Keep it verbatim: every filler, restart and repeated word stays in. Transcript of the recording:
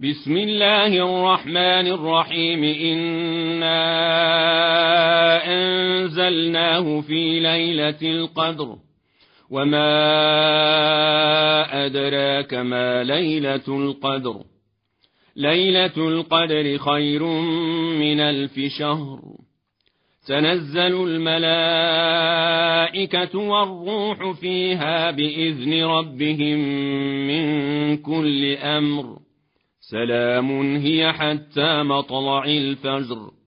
بسم الله الرحمن الرحيم إنا أنزلناه في ليلة القدر وما أدراك ما ليلة القدر ليلة القدر خير من ألف شهر تنزل الملائكة والروح فيها بإذن ربهم من كل أمر سلام هي حتى مطلع الفجر